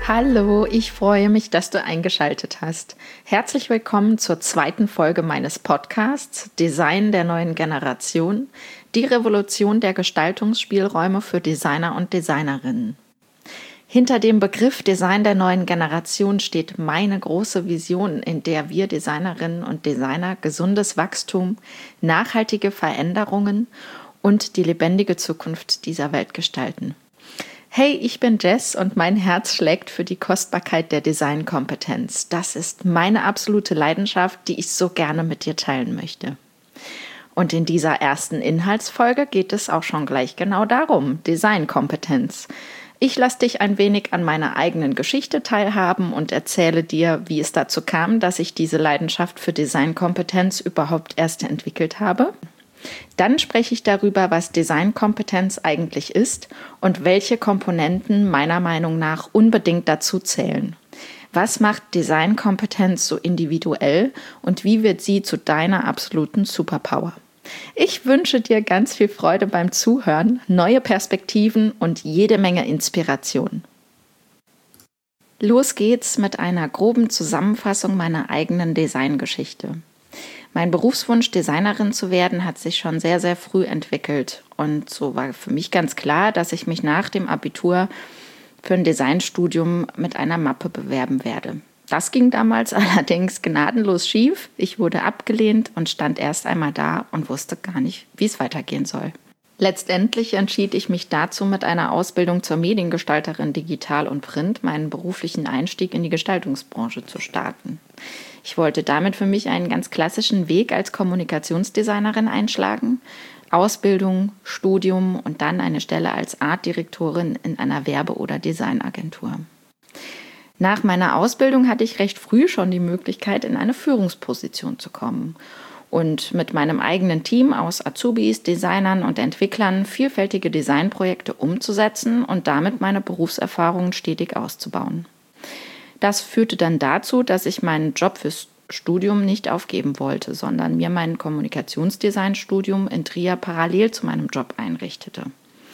Hallo, ich freue mich, dass du eingeschaltet hast. Herzlich willkommen zur zweiten Folge meines Podcasts Design der neuen Generation, die Revolution der Gestaltungsspielräume für Designer und Designerinnen. Hinter dem Begriff Design der neuen Generation steht meine große Vision, in der wir Designerinnen und Designer gesundes Wachstum, nachhaltige Veränderungen und die lebendige Zukunft dieser Welt gestalten. Hey, ich bin Jess und mein Herz schlägt für die Kostbarkeit der Designkompetenz. Das ist meine absolute Leidenschaft, die ich so gerne mit dir teilen möchte. Und in dieser ersten Inhaltsfolge geht es auch schon gleich genau darum, Designkompetenz. Ich lasse dich ein wenig an meiner eigenen Geschichte teilhaben und erzähle dir, wie es dazu kam, dass ich diese Leidenschaft für Designkompetenz überhaupt erst entwickelt habe. Dann spreche ich darüber, was Designkompetenz eigentlich ist und welche Komponenten meiner Meinung nach unbedingt dazu zählen. Was macht Designkompetenz so individuell und wie wird sie zu deiner absoluten Superpower? Ich wünsche dir ganz viel Freude beim Zuhören, neue Perspektiven und jede Menge Inspiration. Los geht's mit einer groben Zusammenfassung meiner eigenen Designgeschichte. Mein Berufswunsch, Designerin zu werden, hat sich schon sehr, sehr früh entwickelt. Und so war für mich ganz klar, dass ich mich nach dem Abitur für ein Designstudium mit einer Mappe bewerben werde. Das ging damals allerdings gnadenlos schief. Ich wurde abgelehnt und stand erst einmal da und wusste gar nicht, wie es weitergehen soll. Letztendlich entschied ich mich dazu, mit einer Ausbildung zur Mediengestalterin Digital und Print meinen beruflichen Einstieg in die Gestaltungsbranche zu starten. Ich wollte damit für mich einen ganz klassischen Weg als Kommunikationsdesignerin einschlagen. Ausbildung, Studium und dann eine Stelle als Artdirektorin in einer Werbe- oder Designagentur. Nach meiner Ausbildung hatte ich recht früh schon die Möglichkeit, in eine Führungsposition zu kommen und mit meinem eigenen Team aus Azubis, Designern und Entwicklern vielfältige Designprojekte umzusetzen und damit meine Berufserfahrungen stetig auszubauen. Das führte dann dazu, dass ich meinen Job fürs Studium nicht aufgeben wollte, sondern mir mein Kommunikationsdesignstudium in Trier parallel zu meinem Job einrichtete.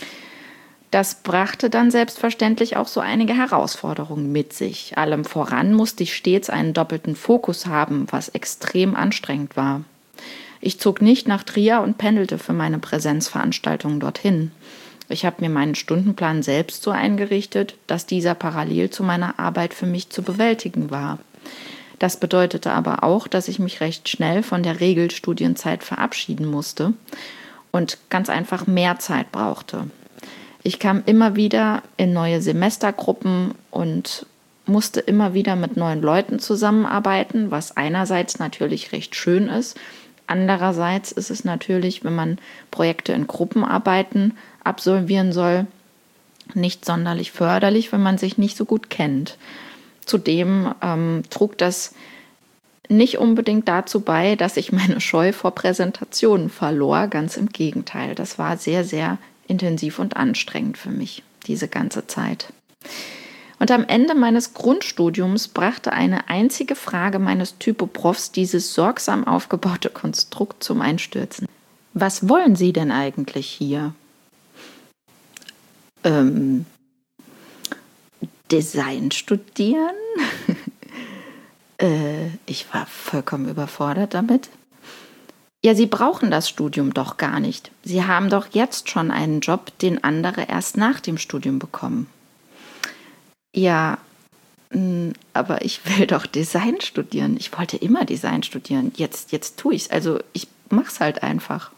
Das brachte dann selbstverständlich auch so einige Herausforderungen mit sich. Allem voran musste ich stets einen doppelten Fokus haben, was extrem anstrengend war. Ich zog nicht nach Trier und pendelte für meine Präsenzveranstaltungen dorthin. Ich habe mir meinen Stundenplan selbst so eingerichtet, dass dieser parallel zu meiner Arbeit für mich zu bewältigen war. Das bedeutete aber auch, dass ich mich recht schnell von der Regelstudienzeit verabschieden musste und ganz einfach mehr Zeit brauchte. Ich kam immer wieder in neue Semestergruppen und musste immer wieder mit neuen Leuten zusammenarbeiten, was einerseits natürlich recht schön ist. Andererseits ist es natürlich, wenn man Projekte in Gruppenarbeiten absolvieren soll, nicht sonderlich förderlich, wenn man sich nicht so gut kennt. Zudem trug das nicht unbedingt dazu bei, dass ich meine Scheu vor Präsentationen verlor. Ganz im Gegenteil. Das war sehr, sehr intensiv und anstrengend für mich, diese ganze Zeit. Und am Ende meines Grundstudiums brachte eine einzige Frage meines Typoprofs dieses sorgsam aufgebaute Konstrukt zum Einstürzen. Was wollen Sie denn eigentlich hier? Design studieren? Ich war vollkommen überfordert damit. Ja, Sie brauchen das Studium doch gar nicht. Sie haben doch jetzt schon einen Job, den andere erst nach dem Studium bekommen. Ja, aber ich will doch Design studieren. Ich wollte immer Design studieren. Jetzt tue ich es. Also ich mache es halt einfach.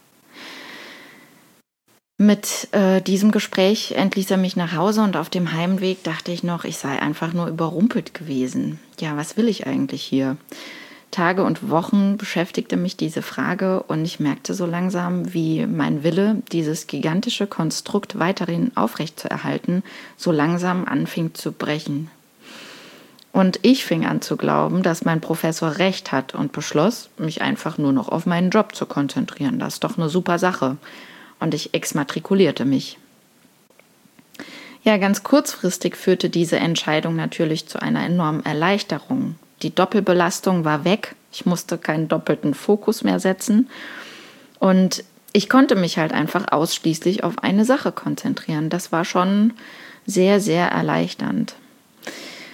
Mit diesem Gespräch entließ er mich nach Hause und auf dem Heimweg dachte ich noch, ich sei einfach nur überrumpelt gewesen. Ja, was will ich eigentlich hier? Tage und Wochen beschäftigte mich diese Frage und ich merkte so langsam, wie mein Wille, dieses gigantische Konstrukt weiterhin aufrechtzuerhalten, so langsam anfing zu brechen. Und ich fing an zu glauben, dass mein Professor recht hat und beschloss, mich einfach nur noch auf meinen Job zu konzentrieren. Das ist doch eine super Sache. Und ich exmatrikulierte mich. Ja, ganz kurzfristig führte diese Entscheidung natürlich zu einer enormen Erleichterung. Die Doppelbelastung war weg. Ich musste keinen doppelten Fokus mehr setzen. Und ich konnte mich halt einfach ausschließlich auf eine Sache konzentrieren. Das war schon sehr, sehr erleichternd.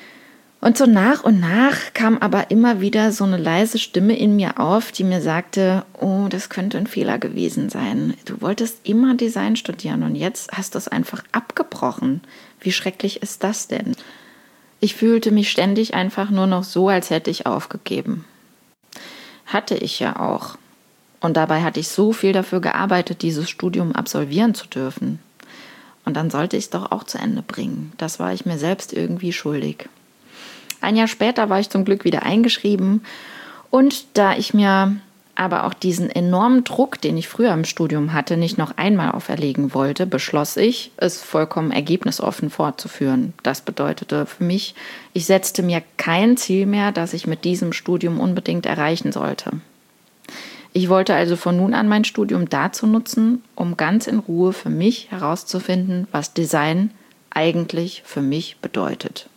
Und so nach und nach kam aber immer wieder so eine leise Stimme in mir auf, die mir sagte, oh, das könnte ein Fehler gewesen sein. Du wolltest immer Design studieren und jetzt hast du es einfach abgebrochen. Wie schrecklich ist das denn? Ich fühlte mich ständig einfach nur noch so, als hätte ich aufgegeben. Hatte ich ja auch. Und dabei hatte ich so viel dafür gearbeitet, dieses Studium absolvieren zu dürfen. Und dann sollte ich es doch auch zu Ende bringen. Das war ich mir selbst irgendwie schuldig. Ein Jahr später war ich zum Glück wieder eingeschrieben. Und da ich mir aber auch diesen enormen Druck, den ich früher im Studium hatte, nicht noch einmal auferlegen wollte, beschloss ich, es vollkommen ergebnisoffen fortzuführen. Das bedeutete für mich, ich setzte mir kein Ziel mehr, das ich mit diesem Studium unbedingt erreichen sollte. Ich wollte also von nun an mein Studium dazu nutzen, um ganz in Ruhe für mich herauszufinden, was Design eigentlich für mich bedeutet.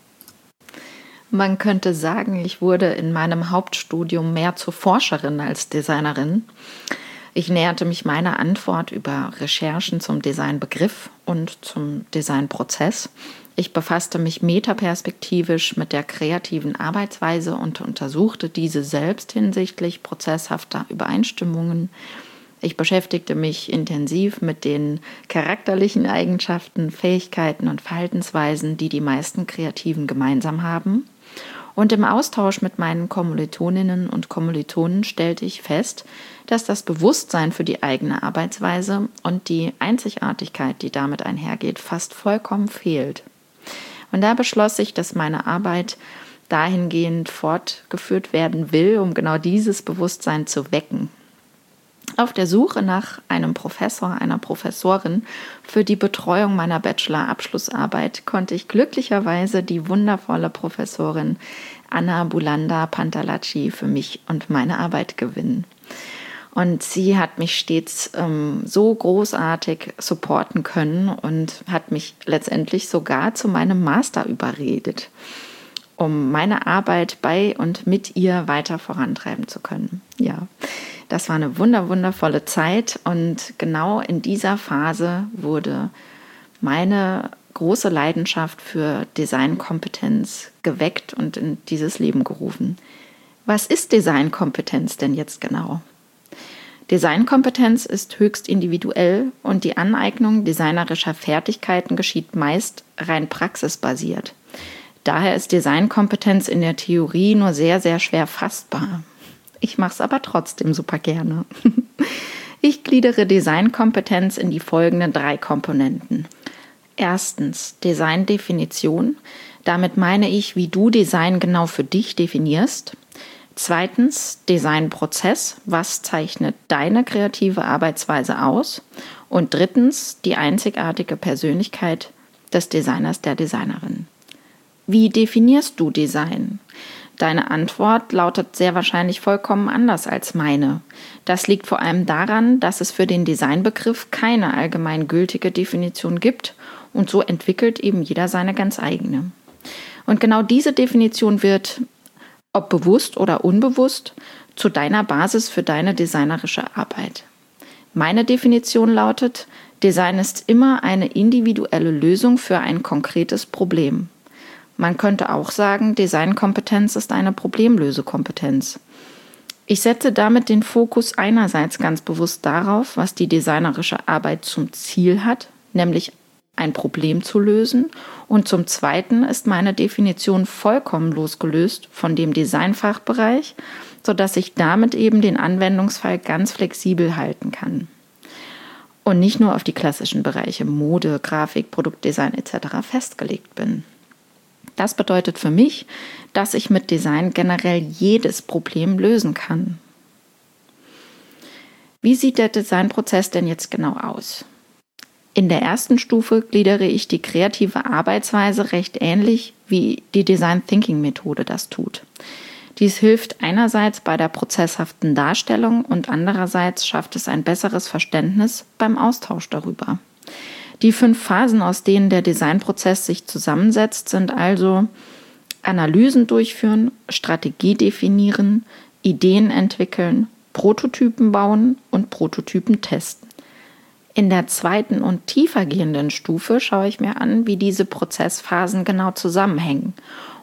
Man könnte sagen, ich wurde in meinem Hauptstudium mehr zur Forscherin als Designerin. Ich näherte mich meiner Antwort über Recherchen zum Designbegriff und zum Designprozess. Ich befasste mich metaperspektivisch mit der kreativen Arbeitsweise und untersuchte diese selbst hinsichtlich prozesshafter Übereinstimmungen. Ich beschäftigte mich intensiv mit den charakterlichen Eigenschaften, Fähigkeiten und Verhaltensweisen, die die meisten Kreativen gemeinsam haben. Und im Austausch mit meinen Kommilitoninnen und Kommilitonen stellte ich fest, dass das Bewusstsein für die eigene Arbeitsweise und die Einzigartigkeit, die damit einhergeht, fast vollkommen fehlt. Und da beschloss ich, dass meine Arbeit dahingehend fortgeführt werden will, um genau dieses Bewusstsein zu wecken. Auf der Suche nach einem Professor, einer Professorin für die Betreuung meiner Bachelor-Abschlussarbeit konnte ich glücklicherweise die wundervolle Professorin Anna Bulanda Pantalacci für mich und meine Arbeit gewinnen. Und sie hat mich stets so großartig supporten können und hat mich letztendlich sogar zu meinem Master überredet, um meine Arbeit bei und mit ihr weiter vorantreiben zu können. Ja, das war eine wundervolle Zeit und genau in dieser Phase wurde meine große Leidenschaft für Designkompetenz geweckt und in dieses Leben gerufen. Was ist Designkompetenz denn jetzt genau? Designkompetenz ist höchst individuell und die Aneignung designerischer Fertigkeiten geschieht meist rein praxisbasiert. Daher ist Designkompetenz in der Theorie nur sehr schwer fassbar. Ich mache es aber trotzdem super gerne. Ich gliedere Designkompetenz in die folgenden 3 Komponenten. Erstens Designdefinition. Damit meine ich, wie du Design genau für dich definierst. Zweitens Designprozess. Was zeichnet deine kreative Arbeitsweise aus? Und drittens die einzigartige Persönlichkeit des Designers, der Designerin. Wie definierst du Design? Deine Antwort lautet sehr wahrscheinlich vollkommen anders als meine. Das liegt vor allem daran, dass es für den Designbegriff keine allgemeingültige Definition gibt und so entwickelt eben jeder seine ganz eigene. Und genau diese Definition wird, ob bewusst oder unbewusst, zu deiner Basis für deine designerische Arbeit. Meine Definition lautet, Design ist immer eine individuelle Lösung für ein konkretes Problem. Man könnte auch sagen, Designkompetenz ist eine Problemlösekompetenz. Ich setze damit den Fokus einerseits ganz bewusst darauf, was die designerische Arbeit zum Ziel hat, nämlich ein Problem zu lösen, und zum Zweiten ist meine Definition vollkommen losgelöst von dem Designfachbereich, sodass ich damit eben den Anwendungsfall ganz flexibel halten kann. Und nicht nur auf die klassischen Bereiche Mode, Grafik, Produktdesign etc. festgelegt bin. Das bedeutet für mich, dass ich mit Design generell jedes Problem lösen kann. Wie sieht der Designprozess denn jetzt genau aus? In der ersten Stufe gliedere ich die kreative Arbeitsweise recht ähnlich, wie die Design Thinking Methode das tut. Dies hilft einerseits bei der prozesshaften Darstellung und andererseits schafft es ein besseres Verständnis beim Austausch darüber. Die 5 Phasen, aus denen der Designprozess sich zusammensetzt, sind also Analysen durchführen, Strategie definieren, Ideen entwickeln, Prototypen bauen und Prototypen testen. In der zweiten und tiefer gehenden Stufe schaue ich mir an, wie diese Prozessphasen genau zusammenhängen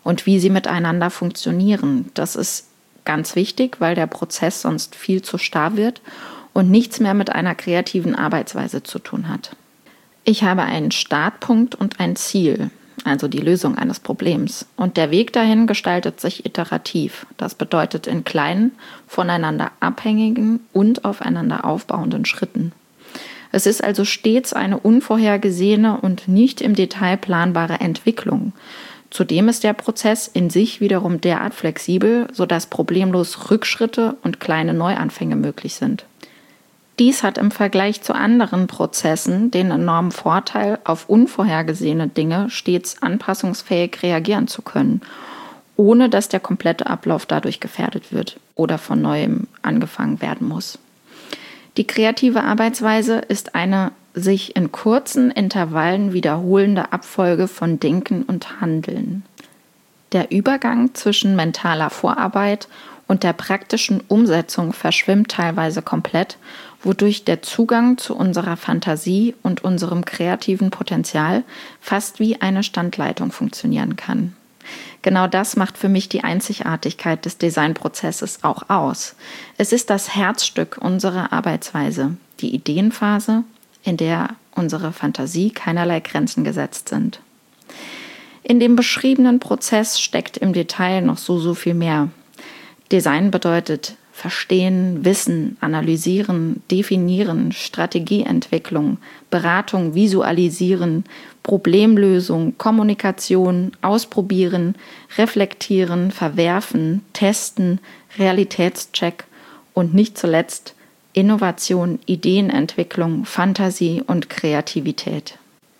und wie sie miteinander funktionieren. Das ist ganz wichtig, weil der Prozess sonst viel zu starr wird und nichts mehr mit einer kreativen Arbeitsweise zu tun hat. Ich habe einen Startpunkt und ein Ziel, also die Lösung eines Problems. Und der Weg dahin gestaltet sich iterativ. Das bedeutet in kleinen, voneinander abhängigen und aufeinander aufbauenden Schritten. Es ist also stets eine unvorhergesehene und nicht im Detail planbare Entwicklung. Zudem ist der Prozess in sich wiederum derart flexibel, sodass problemlos Rückschritte und kleine Neuanfänge möglich sind. Dies hat im Vergleich zu anderen Prozessen den enormen Vorteil, auf unvorhergesehene Dinge stets anpassungsfähig reagieren zu können, ohne dass der komplette Ablauf dadurch gefährdet wird oder von neuem angefangen werden muss. Die kreative Arbeitsweise ist eine sich in kurzen Intervallen wiederholende Abfolge von Denken und Handeln. Der Übergang zwischen mentaler Vorarbeit und der praktischen Umsetzung verschwimmt teilweise komplett, wodurch der Zugang zu unserer Fantasie und unserem kreativen Potenzial fast wie eine Standleitung funktionieren kann. Genau das macht für mich die Einzigartigkeit des Designprozesses auch aus. Es ist das Herzstück unserer Arbeitsweise, die Ideenphase, in der unsere Fantasie keinerlei Grenzen gesetzt sind. In dem beschriebenen Prozess steckt im Detail noch so viel mehr. Design bedeutet Verstehen, Wissen, Analysieren, Definieren, Strategieentwicklung, Beratung, Visualisieren, Problemlösung, Kommunikation, Ausprobieren, Reflektieren, Verwerfen, Testen, Realitätscheck und nicht zuletzt Innovation, Ideenentwicklung, Fantasie und Kreativität.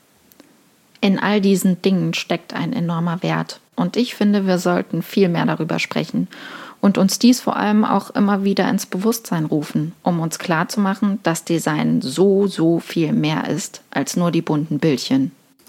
In all diesen Dingen steckt ein enormer Wert und ich finde, wir sollten viel mehr darüber sprechen und uns dies vor allem auch immer wieder ins Bewusstsein rufen, um uns klarzumachen, dass Design so viel mehr ist als nur die bunten Bildchen.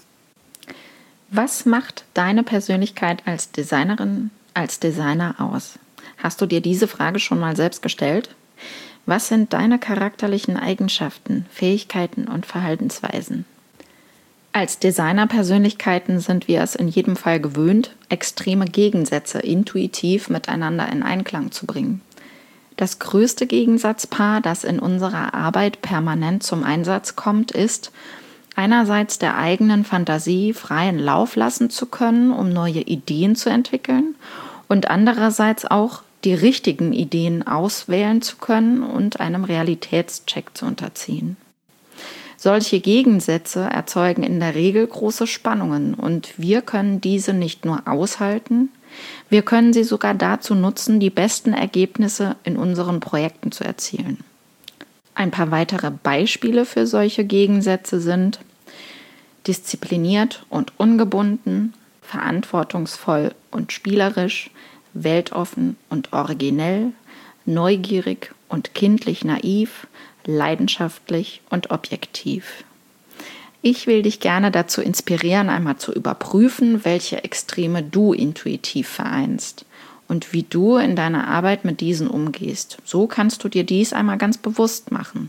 Was macht deine Persönlichkeit als Designerin, als Designer aus? Hast du dir diese Frage schon mal selbst gestellt? Was sind deine charakterlichen Eigenschaften, Fähigkeiten und Verhaltensweisen? Als Designerpersönlichkeiten sind wir es in jedem Fall gewöhnt, extreme Gegensätze intuitiv miteinander in Einklang zu bringen. Das größte Gegensatzpaar, das in unserer Arbeit permanent zum Einsatz kommt, ist, einerseits der eigenen Fantasie freien Lauf lassen zu können, um neue Ideen zu entwickeln, und andererseits auch die richtigen Ideen auswählen zu können und einem Realitätscheck zu unterziehen. Solche Gegensätze erzeugen in der Regel große Spannungen und wir können diese nicht nur aushalten, wir können sie sogar dazu nutzen, die besten Ergebnisse in unseren Projekten zu erzielen. Ein paar weitere Beispiele für solche Gegensätze sind diszipliniert und ungebunden, verantwortungsvoll und spielerisch, weltoffen und originell, neugierig und kindlich naiv, leidenschaftlich und objektiv. Ich will dich gerne dazu inspirieren, einmal zu überprüfen, welche Extreme du intuitiv vereinst und wie du in deiner Arbeit mit diesen umgehst. So kannst du dir dies einmal ganz bewusst machen.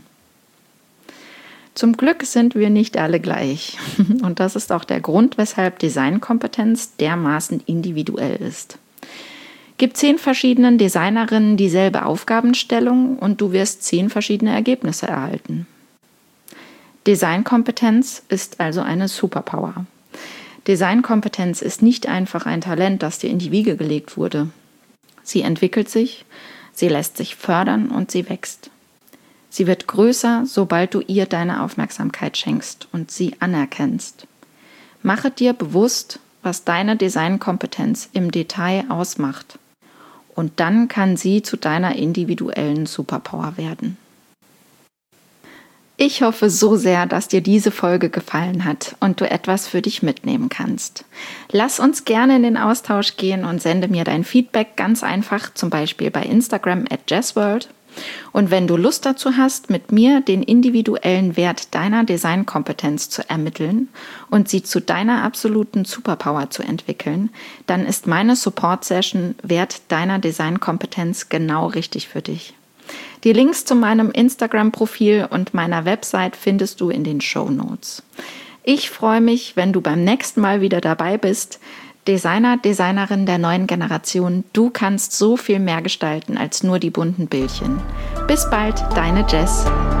Zum Glück sind wir nicht alle gleich und das ist auch der Grund, weshalb Designkompetenz dermaßen individuell ist. Gib 10 verschiedenen Designerinnen dieselbe Aufgabenstellung und du wirst 10 verschiedene Ergebnisse erhalten. Designkompetenz ist also eine Superpower. Designkompetenz ist nicht einfach ein Talent, das dir in die Wiege gelegt wurde. Sie entwickelt sich, sie lässt sich fördern und sie wächst. Sie wird größer, sobald du ihr deine Aufmerksamkeit schenkst und sie anerkennst. Mache dir bewusst, was deine Designkompetenz im Detail ausmacht. Und dann kann sie zu deiner individuellen Superpower werden. Ich hoffe so sehr, dass dir diese Folge gefallen hat und du etwas für dich mitnehmen kannst. Lass uns gerne in den Austausch gehen und sende mir dein Feedback ganz einfach, zum Beispiel bei Instagram @jazzworld. Und wenn du Lust dazu hast, mit mir den individuellen Wert deiner Designkompetenz zu ermitteln und sie zu deiner absoluten Superpower zu entwickeln, dann ist meine Support-Session Wert deiner Designkompetenz genau richtig für dich. Die Links zu meinem Instagram-Profil und meiner Website findest du in den Shownotes. Ich freue mich, wenn du beim nächsten Mal wieder dabei bist, Designer, Designerin der neuen Generation, du kannst so viel mehr gestalten als nur die bunten Bildchen. Bis bald, deine Jess.